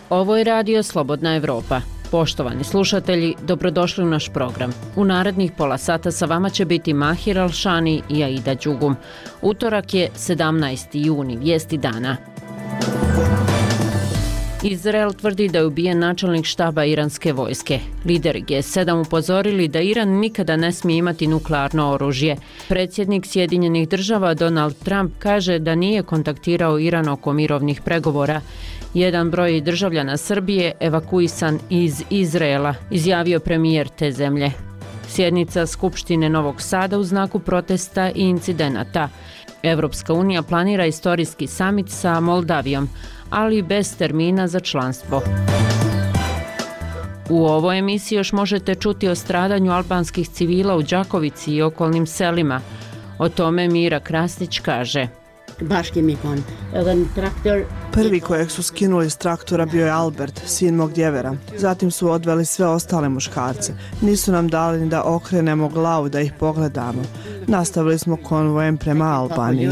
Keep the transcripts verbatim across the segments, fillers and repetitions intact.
Ovo je radio Slobodna Evropa. Poštovani slušatelji, dobrodošli u naš program. U narednih pola sata sa vama će biti Mahir Alšani i Aida Đugum. Utorak je sedamnaesti juni, vijesti dana. Izrael tvrdi da je ubijen načelnik štaba iranske vojske. Lideri G sedam upozorili da Iran nikada ne smije imati nuklearno oružje. Predsjednik Sjedinjenih država Donald Trump kaže da nije kontaktirao Iran oko mirovnih pregovora. Jedan broj državljana Srbije evakuisan iz Izraela, izjavio premijer te zemlje. Sjednica Skupštine Novog Sada u znaku protesta i incidenata. Evropska unija planira istorijski samit sa Moldavijom, ali bez termina za članstvo. U ovoj emisiji još možete čuti o stradanju albanskih civila u Đakovici i okolnim selima. O tome Mira Krasnić kaže. Prvi kojeg su skinuli s traktora bio je Albert, sin mog djevera. Zatim su odveli sve ostale muškarce. Nisu nam dali ni da okrenemo glavu da ih pogledamo. Nastavili smo konvojem prema Albaniji.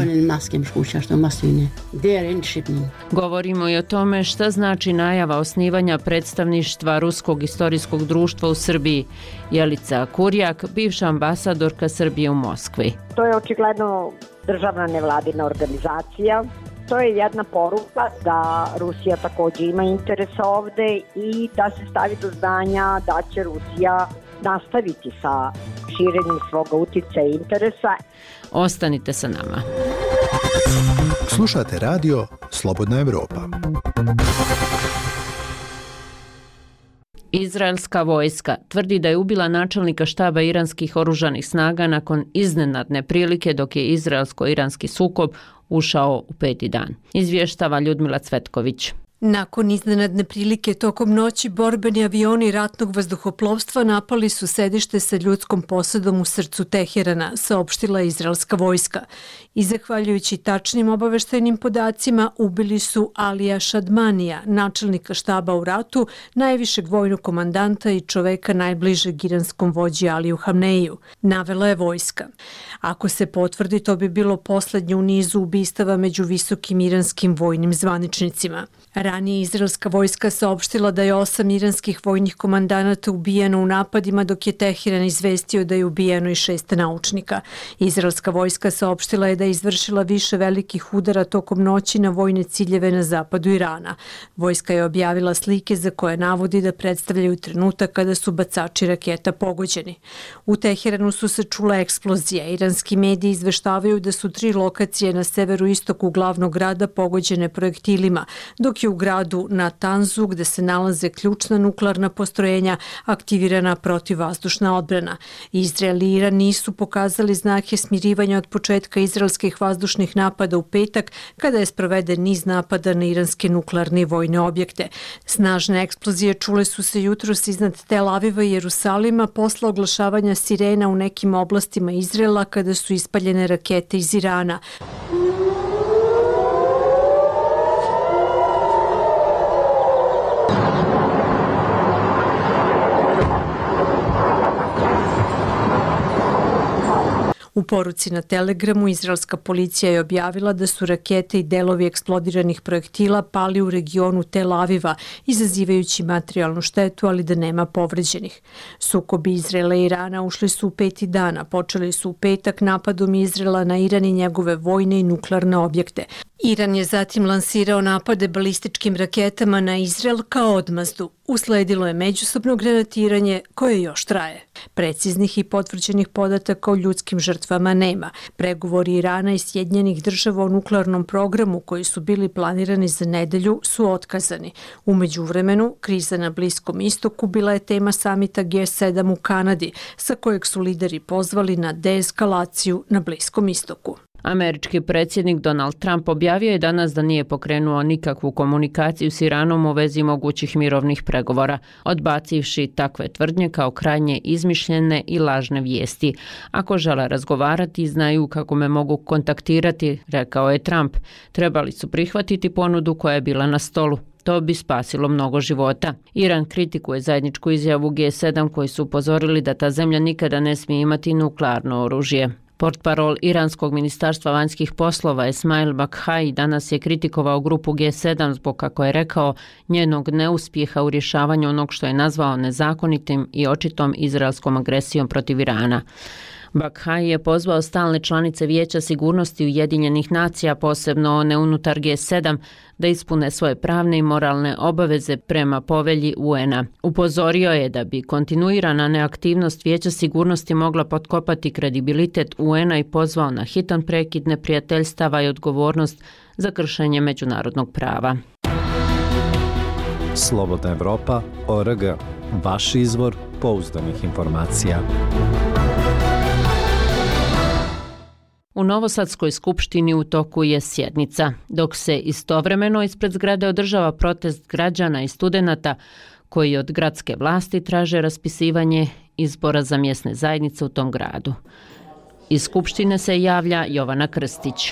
Govorimo i o tome šta znači najava osnivanja predstavništva Ruskog istorijskog društva u Srbiji. Jelica Kurjak, bivša ambasadorka Srbije u Moskvi. To je očigledno državna nevladina organizacija. To je jedna poruka da Rusija također ima interes ovde i da se stavi do znanja da će Rusija nastaviti sa širenjem svoga uticaja i interesa. Ostanite sa nama. Slušate radio Slobodna Evropa. Izraelska vojska tvrdi da je ubila načelnika štaba iranskih oružanih snaga nakon iznenadne prilike dok je izraelsko-iranski sukob ušao u peti dan. Izvještava Ljudmila Cvetković. Nakon iznenadne prilike tokom noći borbeni avioni ratnog vazduhoplovstva napali su sedište sa ljudskom posadom u srcu Teherana, saopštila izraelska vojska. I zahvaljujući tačnim obaveštajnim podacima ubili su Alija Šadmanija, načelnika štaba u ratu, najvišeg vojnog komandanta i čoveka najbližeg iranskom vođi Aliju Hamneiju, navela je vojska. Ako se potvrdi, to bi bilo poslednje u nizu ubistava među visokim iranskim vojnim zvaničnicima. Ranije izraelska vojska saopštila da je osam iranskih vojnih komandanata ubijeno u napadima, dok je Teheran izvestio da je ubijeno i šest naučnika. Izraelska vojska saopštila je da je izvršila više velikih udara tokom noći na vojne ciljeve na zapadu Irana. Vojska je objavila slike za koje navodi da predstavljaju trenutak kada su bacači raketa pogođeni. U Teheranu su se čule eksplozije. Iranski mediji izveštavaju da su tri lokacije na severu istoku glavnog grada pogođene projektilima, dok je u gradu Natanzu, gde se nalaze ključna nuklearna postrojenja, aktivirana protivvazdušna odbrana. Izrael i Iran nisu pokazali znake smirivanja od početka izraelskih vazdušnih napada u petak, kada je sproveden niz napada na iranske nuklearne i vojne objekte. Snažne eksplozije čule su se jutros iznad Tel Aviva i Jerusalima posle oglašavanja sirena u nekim oblastima Izraela kada su ispaljene rakete iz Irana. U poruci na Telegramu izraelska policija je objavila da su rakete i delovi eksplodiranih projektila pali u regionu Tel Aviva, izazivajući materijalnu štetu, ali da nema povređenih. Sukobi Izraela i Irana ušli su u peti dana. Počeli su u petak napadom Izraela na Iran i njegove vojne i nuklearne objekte. Iran je zatim lansirao napade balističkim raketama na Izrael kao odmazdu. Usledilo je međusobno granatiranje koje još traje. Preciznih i potvrđenih podataka o ljudskim žrtvama nema. Pregovori Irana i Sjedinjenih država o nuklearnom programu koji su bili planirani za nedelju su otkazani. U međuvremenu, kriza na Bliskom istoku bila je tema samita G sedam u Kanadi, sa kojeg su lideri pozvali na deeskalaciju na Bliskom istoku. Američki predsjednik Donald Trump objavio je danas da nije pokrenuo nikakvu komunikaciju s Iranom u vezi mogućih mirovnih pregovora, odbacivši takve tvrdnje kao krajnje izmišljene i lažne vijesti. Ako žele razgovarati, znaju kako me mogu kontaktirati, rekao je Trump. Trebali su prihvatiti ponudu koja je bila na stolu. To bi spasilo mnogo života. Iran kritikuje zajedničku izjavu G sedam koji su upozorili da ta zemlja nikada ne smije imati nuklearno oružje. Portparol iranskog ministarstva vanjskih poslova Esmail Bakhai danas je kritikovao grupu G sedam zbog, kako je rekao, njenog neuspjeha u rješavanju onog što je nazvao nezakonitim i očitom izraelskom agresijom protiv Irana. Bakhai je pozvao stalne članice Vijeća sigurnosti Ujedinjenih nacija, posebno one unutar G sedam, da ispune svoje pravne i moralne obaveze prema povelji U N A. Upozorio je da bi kontinuirana neaktivnost Vijeća sigurnosti mogla potkopati kredibilitet U N A i pozvao na hitan prekid neprijateljstava i odgovornost za kršenje međunarodnog prava. Slobodna Evropa, O R G, vaš izvor pouzdanih informacija. U Novosadskoj skupštini u toku je sjednica, dok se istovremeno ispred zgrade održava protest građana i studenata koji od gradske vlasti traže raspisivanje izbora za mjesne zajednice u tom gradu. Iz skupštine se javlja Jovana Krstić.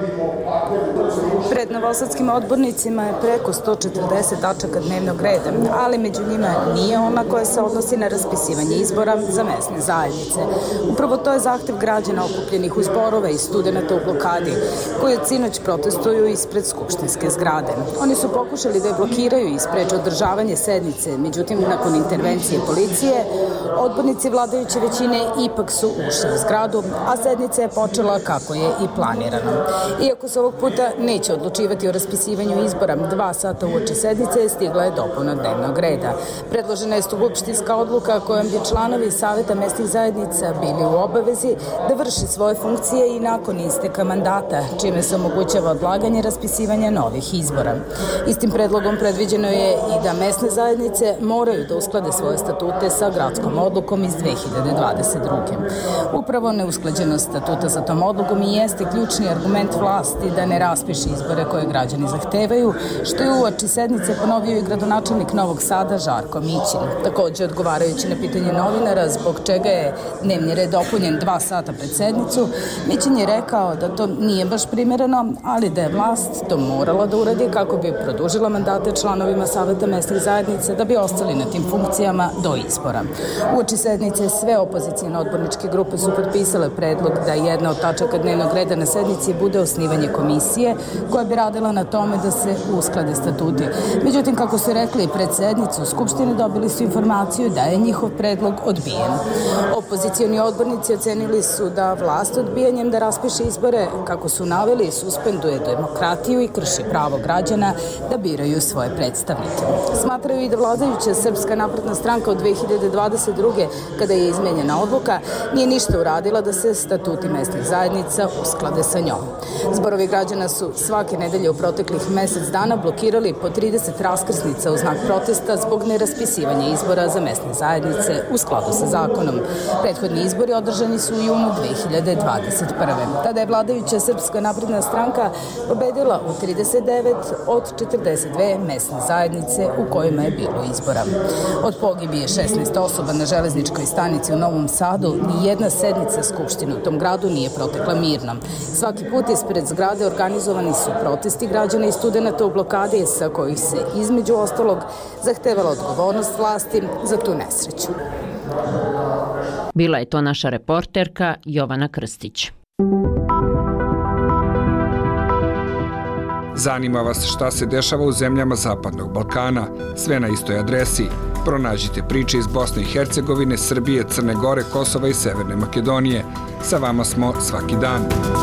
Pred novosadskim odbornicima je preko sto četrdeset tačaka dnevnog reda, ali među njima nije ona koja se odnosi na raspisivanje izbora za mesne zajednice. Upravo to je zahtev građana okupljenih u zborove i studenata u blokadi, koji od sinoć protestuju ispred skupštinske zgrade. Oni su pokušali da je blokiraju i spreče održavanje sednice, međutim, nakon intervencije policije, odbornici vladajuće većine ipak su ušli u zgradu, a sednica je počela kako je i planirano. Iako se ovog puta neće odlučivati o raspisivanju izbora, dva sata uoči sednice stigla je dopuna dnevnog reda. Predložena je skupštinska odluka kojom bi članovi Saveta mesnih zajednica bili u obavezi da vrši svoje funkcije i nakon isteka mandata, čime se omogućava odlaganje raspisivanja novih izbora. Istim predlogom predviđeno je i da mesne zajednice moraju da usklade svoje statute sa gradskom odlukom iz dve hiljade dvadeset druge. Upravo neusklađenost statuta sa tom odlukom i jeste ključni argument vlasti da ne raspiše izbore koje građani zahtevaju, što je uoči sednice ponovio i gradonačelnik Novog Sada Žarko Mićin. Također, odgovarajući na pitanje novinara zbog čega je dnevni red dopunjen dva sata pred sednicu, Mićin je rekao da to nije baš primjereno, ali da je vlast to morala da uradi kako bi produžila mandate članovima Saveta mesnih zajednica da bi ostali na tim funkcijama do izbora. Uoči sednice sve opozicijne odborničke grupe su potpisale predlog da jedna od tačaka dnevnog reda na sednici bude osnivanje komisije koja bi radila na tome da se usklade statuti. Međutim, kako su rekli pred sednicu u Skupštini, dobili su informaciju da je njihov predlog odbijen. Opozicioni odbornici ocenili su da vlast odbijanjem da raspiše izbore, kako su naveli, suspenduje demokratiju i krši pravo građana da biraju svoje predstavnike. Smatraju i da vladajuća Srpska napredna stranka od dve hiljade dvadeset druge, kada je izmenjena odluka, nije ništa uradila da se statuti mesnih zajednica usklade sa njom. Zborovi građana su svake nedelje u proteklih mesec dana blokirali po trideset raskrsnica u znak protesta zbog neraspisivanja izbora za mesne zajednice u skladu sa zakonom. Prethodni izbori održani su u junu dve hiljade dvadeset prve. Tada je vladajuća Srpska napredna stranka pobedila u trideset devet od četrdeset dve mesne zajednice u kojima je bilo izbora. Od pogibije šesnaest osoba na železničkoj stanici u Novom Sadu, ni jedna sednica Skupštine u tom gradu nije protekla mirno. Svaki put ispred zgrade organizovani su protesti građana i studenata u blokadi, sa kojih se između ostalog zahtevala odgovornost vlasti za tu nesreću. Bila je to naša reporterka Jovana Krstić. Zanima vas šta se dešava u zemljama Zapadnog Balkana? Sve na istoj adresi. Pronađite priče iz Bosne i Hercegovine, Srbije, Crne Gore, Kosova i Severne Makedonije. Sa vama smo svaki dan.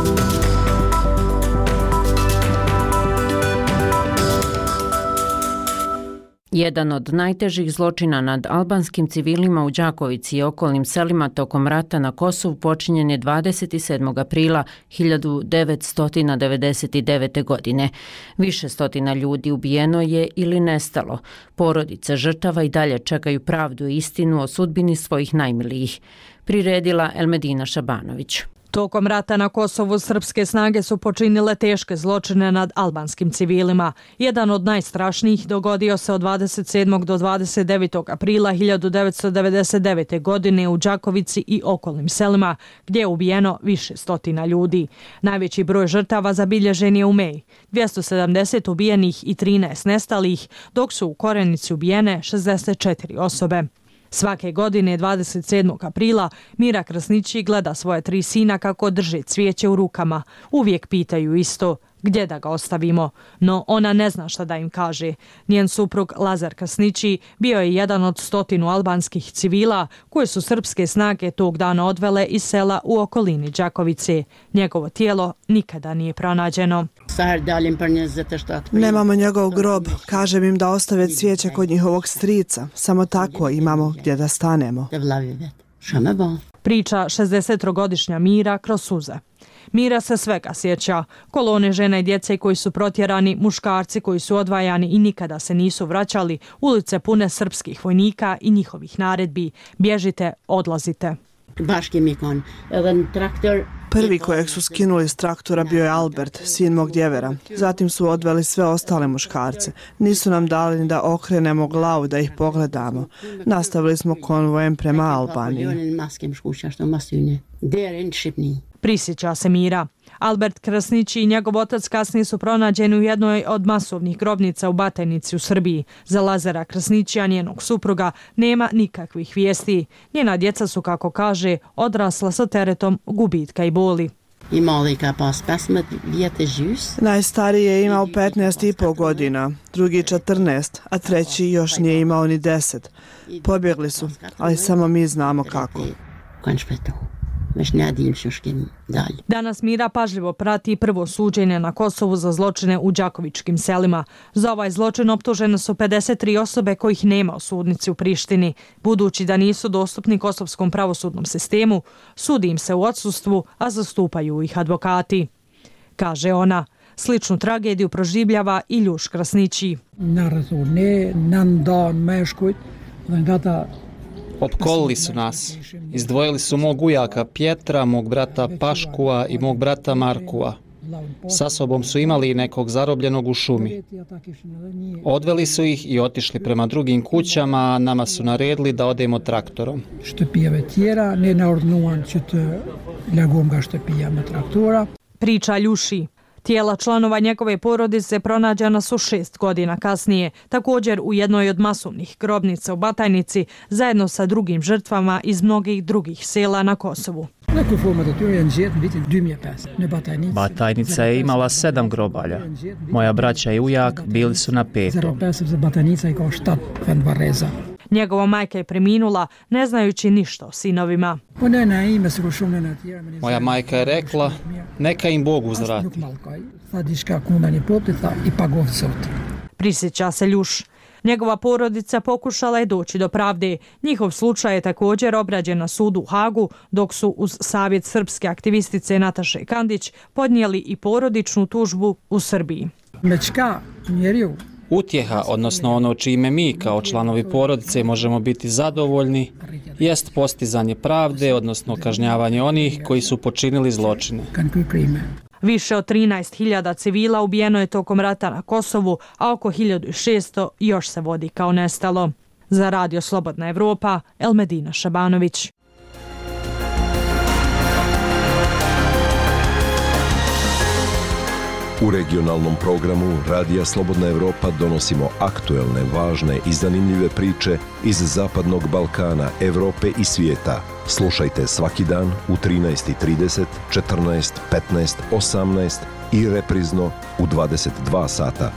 Jedan od najtežih zločina nad albanskim civilima u Đakovici i okolnim selima tokom rata na Kosovu počinjen je dvadeset sedmog aprila hiljadu devetsto devedeset devete. godine. Više stotina ljudi ubijeno je ili nestalo. Porodice žrtava i dalje čekaju pravdu i istinu o sudbini svojih najmilijih. Priredila Elmedina Šabanović. Tokom rata na Kosovu srpske snage su počinile teške zločine nad albanskim civilima. Jedan od najstrašnijih dogodio se od dvadeset sedmog do dvadeset devetog aprila hiljadu devetsto devedeset devete. godine u Đakovici i okolnim selima, gdje je ubijeno više stotina ljudi. Najveći broj žrtava zabilježen je u Meji, dvjesto sedamdeset ubijenih i trinaest nestalih, dok su u Korenici ubijene šezdeset četiri osobe. Svake godine dvadeset sedmog aprila Mira Krasnići gleda svoje tri sina kako drže cvijeće u rukama. Uvijek pitaju isto, gdje da ga ostavimo, no ona ne zna šta da im kaže. Njen suprug Lazar Krasnići bio je jedan od stotinu albanskih civila koje su srpske snage tog dana odvele iz sela u okolini Đakovice. Njegovo tijelo nikada nije pronađeno. Nemamo njegov grob, kažem im da ostave cvijeće kod njihovog strica. Samo tako imamo gdje da stanemo. Priča šezdesettrogodišnja Mira kroz suze. Mira se svega sjeća. Kolone žena i djece koji su protjerani, muškarci koji su odvajani i nikada se nisu vraćali, ulice pune srpskih vojnika i njihovih naredbi. Bježite, odlazite. Prvi kojeg su skinuli s traktora bio je Albert, sin mog djevera. Zatim su odveli sve ostale muškarce. Nisu nam dali ni da okrenemo glavu da ih pogledamo. Nastavili smo konvojem prema Albaniji. Prisjeća se Mira. Albert Krasnići i njegov otac kasnije su pronađeni u jednoj od masovnih grobnica u Batajnici u Srbiji. Za Lazara Krasnića, njenog supruga, nema nikakvih vijesti. Njena djeca su, kako kaže, odrasla sa teretom gubitka i boli. Najstariji je imao petnaest i pol godina, drugi četrnaest, a treći još nije imao ni deset. Pobjegli su, ali samo mi znamo kako. Danas Mira pažljivo prati prvo suđenje na Kosovu za zločine u đakovičkim selima. Za ovaj zločin optužene su pedeset tri osobe kojih nema u sudnici u Prištini. Budući da nisu dostupni kosovskom pravosudnom sistemu, sudi im se u odsustvu, a zastupaju ih advokati. Kaže ona, sličnu tragediju proživljava i Ljuš Krasnići. Opkolili su nas. Izdvojili su mog ujaka Pjetra, mog brata Paškua i mog brata Markua. Sa sobom su imali i nekog zarobljenog u šumi. Odveli su ih i otišli prema drugim kućama, a nama su naredili da odemo traktorom. Priča Ljuši. Tijela članova njegove porodice pronađena su šest godina kasnije, također u jednoj od masovnih grobnica u Batajnici, zajedno sa drugim žrtvama iz mnogih drugih sela na Kosovu. Batajnica je imala sedam grobalja. Moja braća i ujak bili su na petom. Njegova majka je preminula, ne znajući ništa o sinovima. Moja majka je rekla, neka im Bog uzvrati. Prisjeća se Ljuš. Njegova porodica pokušala je doći do pravde. Njihov slučaj je također obrađen na sudu u Hagu, dok su uz savjet srpske aktivistice Nataše Kandić podnijeli i porodičnu tužbu u Srbiji. Utjeha, odnosno ono čime mi kao članovi porodice možemo biti zadovoljni, jest postizanje pravde, odnosno kažnjavanje onih koji su počinili zločine. Više od trinaest hiljada civila ubijeno je tokom rata na Kosovu, a oko hiljadu šesto još se vodi kao nestalo. Za Radio Slobodna Evropa, Elmedina Šabanović. U regionalnom programu Radija Slobodna Evropa donosimo aktuelne, važne i zanimljive priče iz Zapadnog Balkana, Evrope i svijeta. Slušajte svaki dan u trinaest i trideset, četrnaest, petnaest, osamnaest i reprizno u dvadeset dva sata.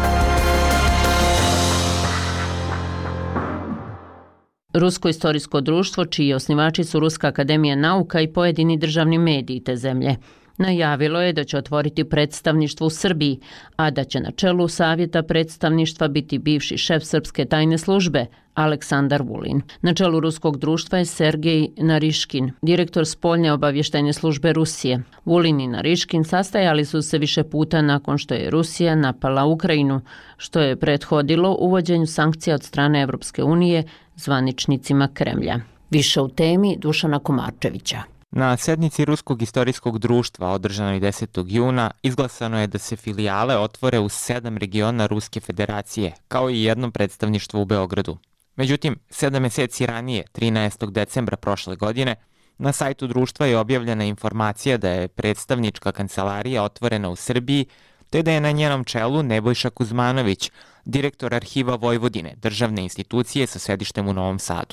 Rusko istorijsko društvo, čiji osnivači su Ruska akademija nauka i pojedini državni mediji te zemlje, najavilo je da će otvoriti predstavništvo u Srbiji, a da će na čelu savjeta predstavništva biti bivši šef srpske tajne službe Aleksandar Vulin. Na čelu ruskog društva je Sergej Nariškin, direktor spoljne obavještajne službe Rusije. Vulin i Nariškin sastajali su se više puta nakon što je Rusija napala Ukrajinu, što je prethodilo uvođenju sankcija od strane Evropske unije zvaničnicima Kremlja. Više u temi Dušana Komarčevića. Na sednici Ruskog istorijskog društva održanoj desetog juna izglasano je da se filijale otvore u sedam regiona Ruske federacije, kao i jedno predstavništvo u Beogradu. Međutim, sedam mjeseci ranije, trinaestog decembra prošle godine, na sajtu društva je objavljena informacija da je predstavnička kancelarija otvorena u Srbiji, te da je na njenom čelu Nebojša Kuzmanović, direktor Arhiva Vojvodine, državne institucije sa sedištem u Novom Sadu.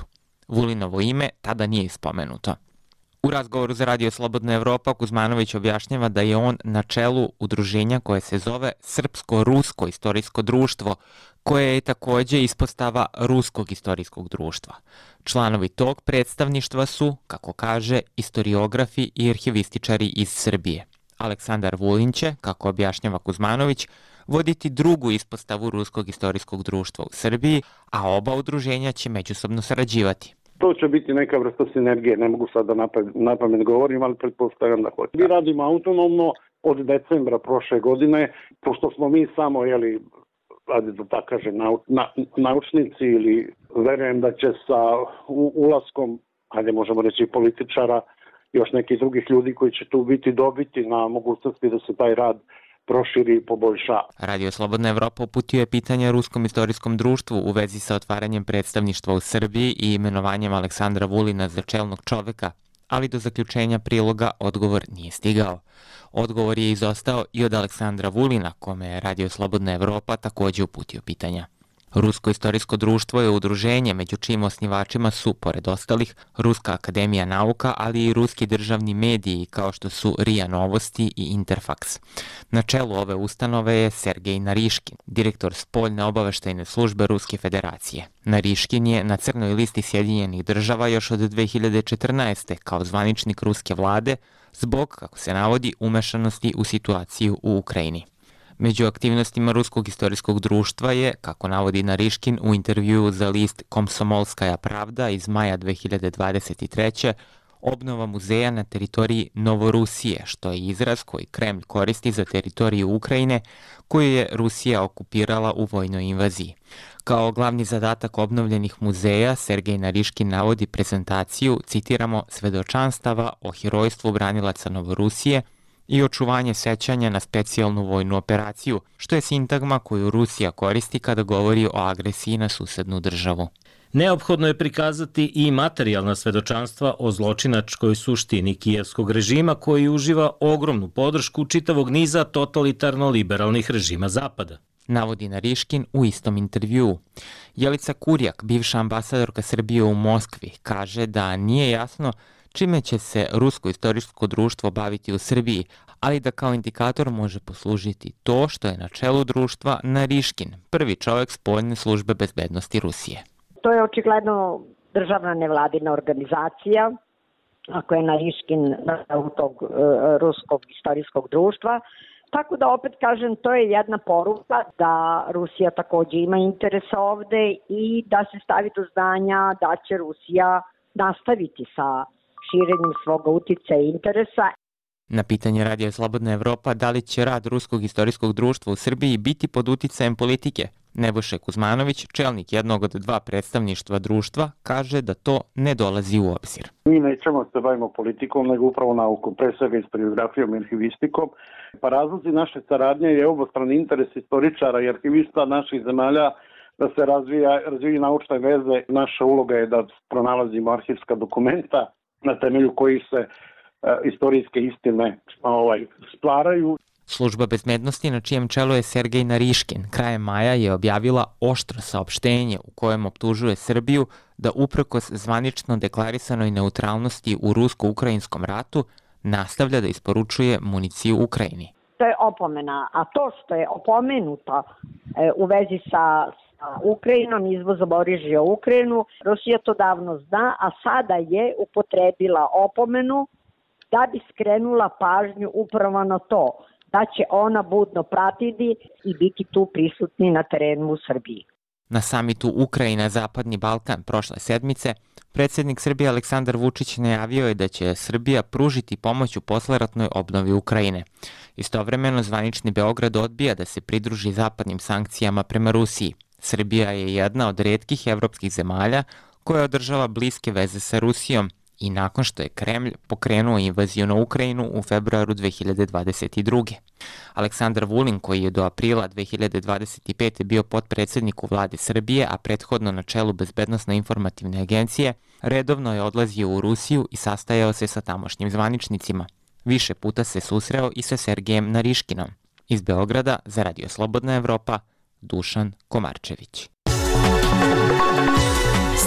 Vulinovo ime tada nije spomenuto. U razgovoru za Radio Slobodna Evropa Kuzmanović objašnjava da je on na čelu udruženja koje se zove Srpsko-rusko istorijsko društvo, koje je takođe ispostava Ruskog istorijskog društva. Članovi tog predstavništva su, kako kaže, istoriografi i arhivističari iz Srbije. Aleksandar Vulin će, kako objašnjava Kuzmanović, voditi drugu ispostavu Ruskog istorijskog društva u Srbiji, a oba udruženja će međusobno sarađivati. To će biti neka vrsta sinergije, ne mogu sad da na pamet govorim, ali pretpostavljam da hoće. Mi radimo autonomno od decembra prošle godine, pošto smo mi samo, jeli, radi da tako kaže, nau, na, naučnici ili verujem da će sa u, ulaskom, ajde možemo reći političara, još nekih drugih ljudi koji će tu biti dobiti na mogućnosti da se taj rad proširi i poboljša. Radio Slobodna Evropa uputio je pitanje Ruskom istorijskom društvu u vezi sa otvaranjem predstavništva u Srbiji i imenovanjem Aleksandra Vulina za čelnog čoveka, ali do zaključenja priloga odgovor nije stigao. Odgovor je izostao i od Aleksandra Vulina, kome je Radio Slobodna Evropa takođe uputio pitanja. Rusko istorijsko društvo je udruženje među čijim osnivačima su, pored ostalih, Ruska akademija nauka, ali i ruski državni mediji kao što su R I A Novosti i Interfax. Na čelu ove ustanove je Sergej Nariškin, direktor spoljne obaveštajne službe Ruske federacije. Nariškin je na crnoj listi Sjedinjenih država još od dve hiljade četrnaeste. kao zvaničnik ruske vlade zbog, kako se navodi, umešanosti u situaciju u Ukrajini. Među aktivnostima Ruskog istorijskog društva je, kako navodi Nariškin u intervjuu za list Komsomolskaja pravda iz maja dve hiljade dvadeset treće. obnova muzeja na teritoriji Novorusije, što je izraz koji Kremlj koristi za teritoriju Ukrajine koju je Rusija okupirala u vojnoj invaziji. Kao glavni zadatak obnovljenih muzeja, Sergej Nariškin navodi prezentaciju, citiramo, svedočanstava o herojstvu branilaca Novorusije i očuvanje sećanja na specijalnu vojnu operaciju, što je sintagma koju Rusija koristi kada govori o agresiji na susednu državu. Neophodno je prikazati i materijalna svedočanstva o zločinačkoj suštini kijevskog režima koji uživa ogromnu podršku čitavog niza totalitarno-liberalnih režima Zapada. Navodi Nariškin u istom intervjuu. Jelica Kurjak, bivša ambasadorka Srbije u Moskvi, kaže da nije jasno čime će se Rusko istorijsko društvo baviti u Srbiji, ali da kao indikator može poslužiti to što je na čelu društva Nariškin, prvi čovjek spoljne službe bezbednosti Rusije. To je očigledno državna nevladina organizacija, ako je Nariškin u tog uh, Ruskog istorijskog društva. Tako da opet kažem, to je jedna poruka da Rusija takođe ima interes ovde i da se stavi do znanja da će Rusija nastaviti sa širenjem svoga uticaja i interesa. Na pitanje Radio Slobodna Evropa da li će rad Ruskog istorijskog društva u Srbiji biti pod uticajem politike, Nebojša Kuzmanović, čelnik jednog od dva predstavništva društva, kaže da to ne dolazi u obzir. Mi nećemo se bavimo politikom, nego upravo naukom, pre svega istoriografijom i arhivistikom. Pa razlozi naše saradnje je obostrani interes istoričara i arhivista naših zemalja da se razvija, razvija naučne veze. Naša uloga je da pronalazimo arhivska dokumenta na temelju kojih se istorijske istine ovaj, stvaraju. Služba bezbednosti na čijem čelu je Sergej Nariškin krajem maja je objavila oštro saopštenje u kojem optužuje Srbiju da uprkos zvanično deklarisanoj neutralnosti u rusko-ukrajinskom ratu nastavlja da isporučuje municiju Ukrajini. To je opomena, a to što je opomenuto u vezi sa Ukrajinom, izvozom oružja u Ukrajinu, Rusija to davno zna, a sada je upotrebila opomenu da bi skrenula pažnju upravo na to, da će ona budno pratiti i biti tu prisutni na terenu u Srbiji. Na samitu Ukrajina-Zapadni Balkan prošle sedmice, predsjednik Srbije Aleksandar Vučić najavio je da će Srbija pružiti pomoć u posleratnoj obnovi Ukrajine. Istovremeno, zvanični Beograd odbija da se pridruži zapadnim sankcijama prema Rusiji. Srbija je jedna od retkih evropskih zemalja koja održava bliske veze sa Rusijom i nakon što je Kremlj pokrenuo invaziju na Ukrajinu u februaru dve hiljade dvadeset druge. Aleksandar Vulin, koji je do aprila dve hiljade dvadeset pete bio potpredsjednik u vladi Srbije, a prethodno na čelu Bezbednosno-informativne agencije, redovno je odlazio u Rusiju i sastajao se sa tamošnjim zvaničnicima. Više puta se susreo i sa Sergejem Nariškinom. Iz Beograda za Radio Slobodna Evropa, Dušan Komarčević.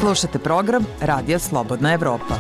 Slušate program Radija Slobodna Evropa.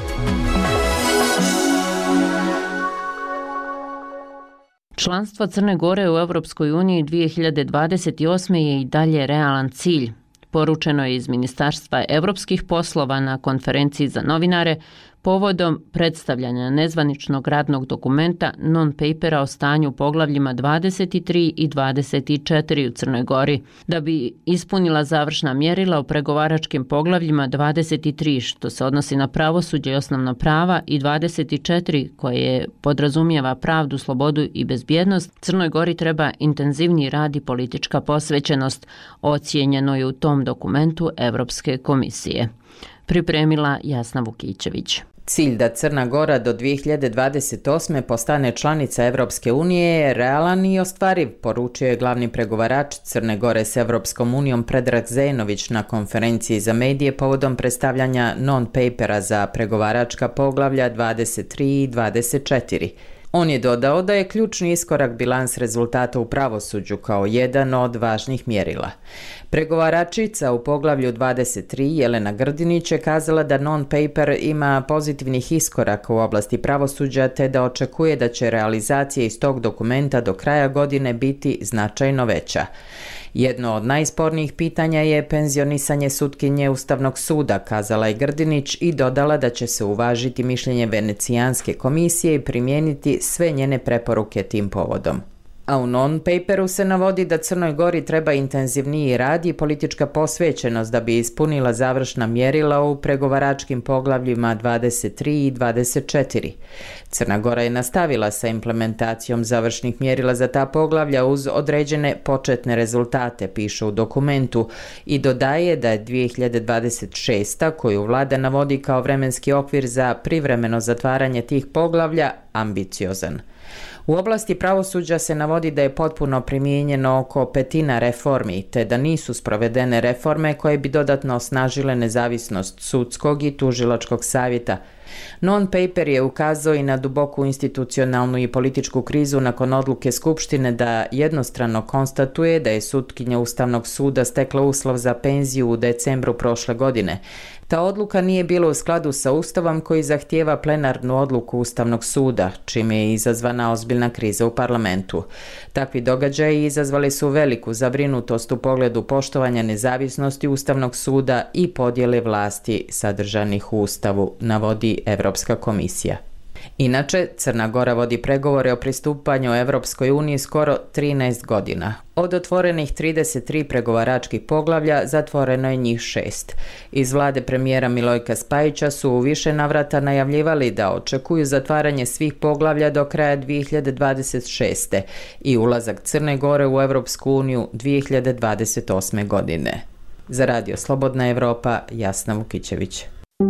Članstvo Crne Gore u Evropskoj uniji dvije hiljade dvadeset osme je i dalje realan cilj. Poručeno je iz Ministarstva evropskih poslova na konferenciji za novinare povodom predstavljanja nezvaničnog radnog dokumenta non-papera o stanju u poglavljima dvadeset tri i dvadeset četiri u Crnoj Gori. Da bi ispunila završna mjerila u pregovaračkim poglavljima dvadeset tri, što se odnosi na pravosuđe i osnovna prava, i dvadeset četiri, koje podrazumijeva pravdu, slobodu i bezbjednost, Crnoj Gori treba intenzivniji rad i politička posvećenost, ocijenjeno je u tom dokumentu Evropske komisije. Pripremila Jasna Vukićević. Cilj da Crna Gora do dvije hiljade dvadeset osme postane članica Evropske unije je realan i ostvariv, poručio je glavni pregovarač Crne Gore s Evropskom unijom Predrag Zenović na konferenciji za medije povodom predstavljanja non-papera za pregovaračka poglavlja dvadeset tri i dvadeset četiri. On je dodao da je ključni iskorak bilans rezultata u pravosuđu kao jedan od važnih mjerila. Pregovaračica u poglavlju dvadeset tri Jelena Grdinić je kazala da non-paper ima pozitivnih iskoraka u oblasti pravosuđa te da očekuje da će realizacija iz tog dokumenta do kraja godine biti značajno veća. Jedno od najspornijih pitanja je penzionisanje sutkinje Ustavnog suda, kazala je Grdinić i dodala da će se uvažiti mišljenje Venecijanske komisije i primijeniti sve njene preporuke tim povodom. A u non-paperu se navodi da Crnoj Gori treba intenzivniji rad i politička posvećenost da bi ispunila završna mjerila u pregovaračkim poglavljima dvadeset tri i dvadeset četiri. Crna Gora je nastavila sa implementacijom završnih mjerila za ta poglavlja uz određene početne rezultate, piše u dokumentu, i dodaje da je dvije hiljade dvadeset šesta, koju vlada navodi kao vremenski okvir za privremeno zatvaranje tih poglavlja, ambiciozan. U oblasti pravosuđa se navodi da je potpuno primijenjeno oko petina reformi, te da nisu sprovedene reforme koje bi dodatno osnažile nezavisnost sudskog i tužilačkog savjeta. Non-paper je ukazao i na duboku institucionalnu i političku krizu nakon odluke Skupštine da jednostrano konstatuje da je sutkinja Ustavnog suda stekla uslov za penziju u decembru prošle godine. Ta odluka nije bila u skladu sa Ustavom koji zahtijeva plenarnu odluku Ustavnog suda, čime je izazvana ozbiljna kriza u parlamentu. Takvi događaji izazvali su veliku zabrinutost u pogledu poštovanja nezavisnosti Ustavnog suda i podjele vlasti sadržanih u Ustavu, navodi Evropska komisija. Inače, Crna Gora vodi pregovore o pristupanju Evropskoj uniji skoro trinaest godina. Od otvorenih trideset tri pregovaračkih poglavlja zatvoreno je njih šest. Iz vlade premijera Milojka Spajića su u više navrata najavljivali da očekuju zatvaranje svih poglavlja do kraja dvije hiljade dvadeset šeste i ulazak Crne Gore u Evropsku uniju dvije hiljade dvadeset osme godine. Za Radio Slobodna Evropa, Jasna Vukićević.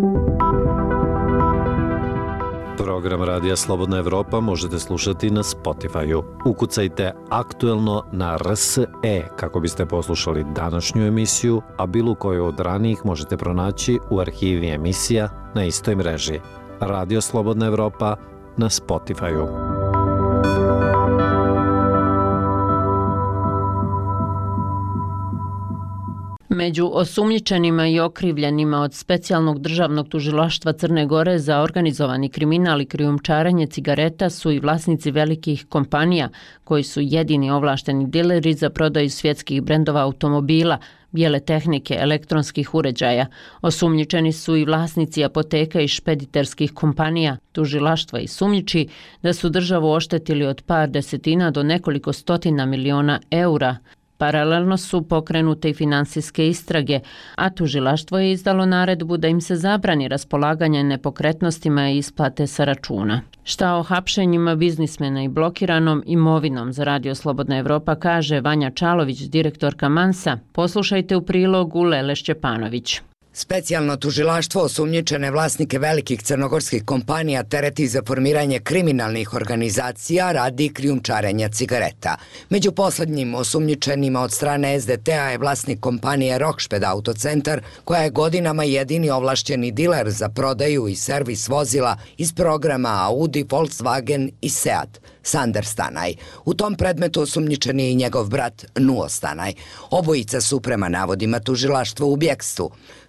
Program Radija Slobodna Evropa možete slušati na Spotify-u. Ukucajte aktuelno na R S E kako biste poslušali današnju emisiju, a bilo koju od ranijih možete pronaći u arhivi emisija na istoj mreži. Radio Slobodna Evropa na Spotify-u. Među osumnjičenima i okrivljenima od Specijalnog državnog tužilaštva Crne Gore za organizovani kriminal i krijumčarenje cigareta su i vlasnici velikih kompanija koji su jedini ovlašteni dileri za prodaju svjetskih brendova automobila, bijele tehnike, elektronskih uređaja. Osumnjičeni su i vlasnici apoteka i špediterskih kompanija. Tužilaštva i sumnjiči da su državu oštetili od par desetina do nekoliko stotina miliona eura. Paralelno su pokrenute i finansijske istrage, a tužilaštvo je izdalo naredbu da im se zabrani raspolaganje nepokretnostima i isplate sa računa. Šta o hapšenjima biznismena i blokiranom imovinom za Radio Slobodna Evropa kaže Vanja Čalović, direktorka Mansa. Poslušajte u prilogu Lele Šćepanović. Specijalno tužilaštvo osumnjičene vlasnike velikih crnogorskih kompanija tereti za formiranje kriminalnih organizacija radi krijumčarenja cigareta. Među poslednjim osumnjičenima od strane S D T-a je vlasnik kompanije Rokšped Autocentar, koja je godinama jedini ovlašćeni diler za prodaju i servis vozila iz programa Audi, Volkswagen i Seat, Sander Stanaj. U tom predmetu osumnjičen je i njegov brat Nuo Stanaj. Obojica su prema navodima tužilaštva u bjekstvu.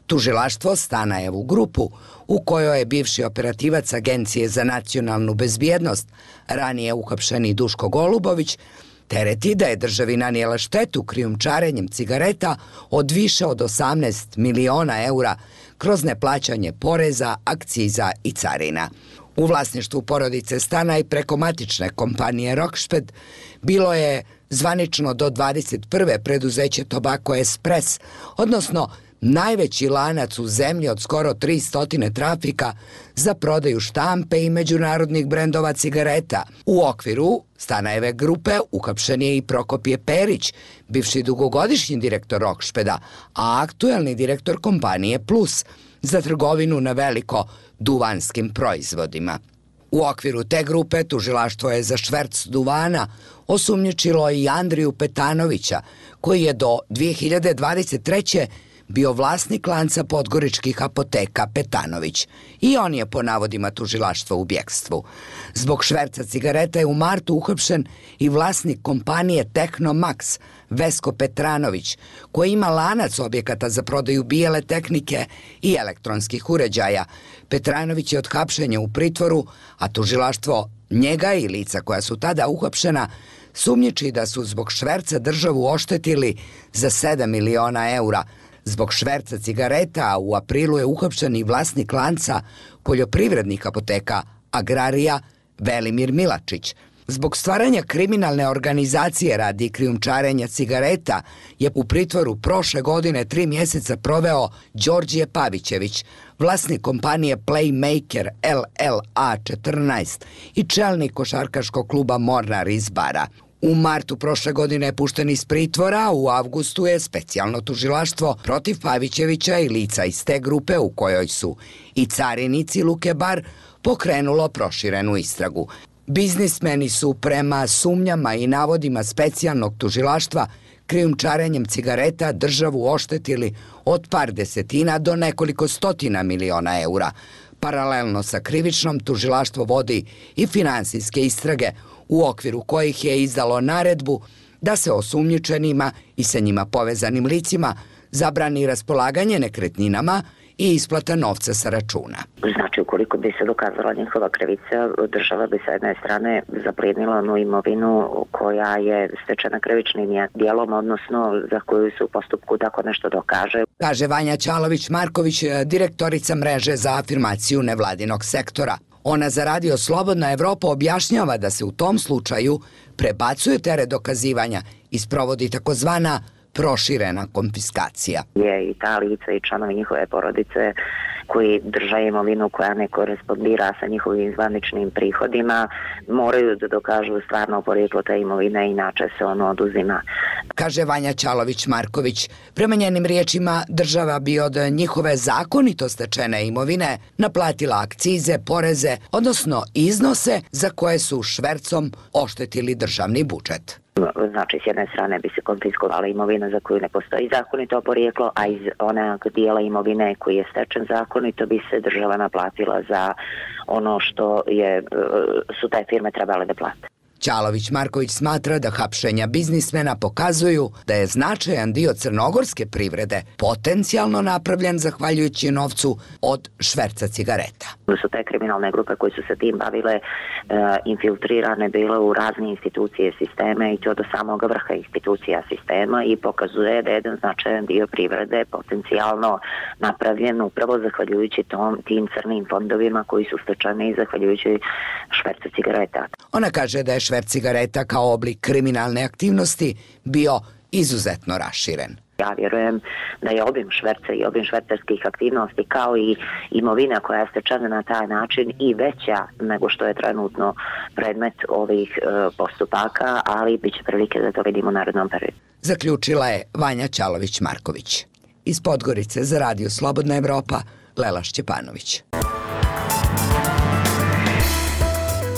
Tužilaštvo Stanajevu grupu, u kojoj je bivši operativac Agencije za nacionalnu bezbjednost, ranije uhapšeni Duško Golubović, tereti da je državi nanijela štetu krijumčarenjem cigareta od više od osamnaest miliona eura kroz neplaćanje poreza, akciza i carina. U vlasništvu porodice Stanaj preko matične kompanije Rokšped bilo je zvanično do dvadeset prve preduzeće Tobacco Express, odnosno najveći lanac u zemlji od skoro tristo trafika za prodaju štampe i međunarodnih brendova cigareta. U okviru Stanajeve grupe uhapšen je i Prokopije Perić, bivši dugogodišnji direktor Rokšpeda, a aktuelni direktor kompanije Plus za trgovinu na veliko duvanskim proizvodima. U okviru te grupe tužilaštvo je za šverc duvana osumnjičilo i Andriju Petanovića, koji je do dvije hiljade dvadeset treće bio vlasnik lanca podgoričkih apoteka Petanović i on je po navodima tužilaštva u bjekstvu. Zbog šverca cigareta je u martu uhapšen i vlasnik kompanije Tehnomax, Vesko Petranović, koji ima lanac objekata za prodaju bijele tehnike i elektronskih uređaja. Petranović je od hapšenja u pritvoru, a tužilaštvo njega i lica koja su tada uhapšena sumnjiči da su zbog šverca državu oštetili za sedam miliona eura. Zbog šverca cigareta u aprilu je uhapšen i vlasnik lanca poljoprivrednih apoteka Agrarija Velimir Milačić. Zbog stvaranja kriminalne organizacije radi krijumčarenja cigareta je u pritvoru prošle godine tri mjeseca proveo Đorđije Pavićević, vlasnik kompanije Playmaker L L A četrnaest i čelnik košarkaškog kluba Mornar iz Bara. U martu prošle godine je pušten iz pritvora, a u avgustu je specijalno tužilaštvo protiv Pavićevića i lica iz te grupe u kojoj su i carinici Luke Bar pokrenulo proširenu istragu. Biznismeni su prema sumnjama i navodima specijalnog tužilaštva krijumčarenjem cigareta državu oštetili od par desetina do nekoliko stotina miliona eura. Paralelno sa krivičnom tužilaštvo vodi i finansijske istrage u okviru kojih je izdalo naredbu da se osumnjičenima i sa njima povezanim licima zabrani raspolaganje nekretninama i isplata novca sa računa. Znači, ukoliko bi se dokazala njihova krivica, država bi sa jedne strane zaplijenila onu imovinu koja je stečena krivičnim dijelom, odnosno za koju se u postupku tako nešto dokaže. Kaže Vanja Ćalović-Marković, direktorica mreže za afirmaciju nevladinog sektora. Ona za Radio Slobodna Evropa objašnjava da se u tom slučaju prebacuje teret dokazivanja i sprovodi takozvana proširena konfiskacija. Je i ta lica i članovi njihove porodice koji drže imovinu koja ne korespondira sa njihovim zvaničnim prihodima, moraju da dokažu stvarno porijeklo te imovine, inače se ono oduzima. Kaže Vanja Ćalović-Marković. Prema njenim riječima, država bi od njihove zakonito stečene imovine naplatila akcize, poreze, odnosno iznose za koje su švercom oštetili državni budžet. Znači, s jedne strane bi se konfiskovala imovina za koju ne postoji zakonito porijeklo, a iz onog dijela imovine koji je stečen zakonito bi se država naplatila za ono što je, su te firme trebale da plate. Ćalović-Marković smatra da hapšenja biznismena pokazuju da je značajan dio crnogorske privrede potencijalno napravljen zahvaljujući novcu od šverca cigareta. Su te kriminalne grupe koje su se tim bavile e, infiltrirane bile u razne institucije sisteme i to do samog vrha institucija sistema i pokazuje da je jedan značajan dio privrede potencijalno napravljen upravo zahvaljujući tom, tim crnim fondovima koji su stečeni zahvaljujući švercu cigareta. Ona kaže da je šverc cigareta kao oblik kriminalne aktivnosti bio izuzetno raširen. Ja vjerujem da je obim šverca i obim švercarskih aktivnosti kao i imovina koja je stečena na taj način i veća nego što je trenutno predmet ovih e, postupaka, ali bit će prilike da to vidimo u narednom periodu. Zaključila je Vanja Ćalović-Marković. Iz Podgorice za Radio Slobodna Evropa, Lela Šćepanović.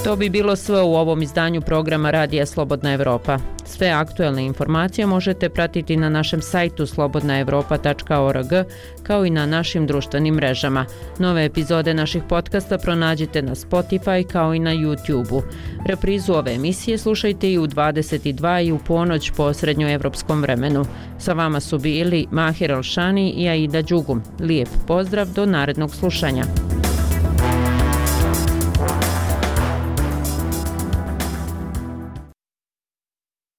To bi bilo sve u ovom izdanju programa Radija Slobodna Evropa. Sve aktuelne informacije možete pratiti na našem sajtu slobodna evropa tačka org kao i na našim društvenim mrežama. Nove epizode naših podcasta pronađite na Spotify kao i na YouTube-u. Reprizu ove emisije slušajte i u dvadeset dva i u ponoć po srednjoevropskom vremenu. Sa vama su bili Mahir Alšani i Aida Đugum. Lijep pozdrav do narednog slušanja.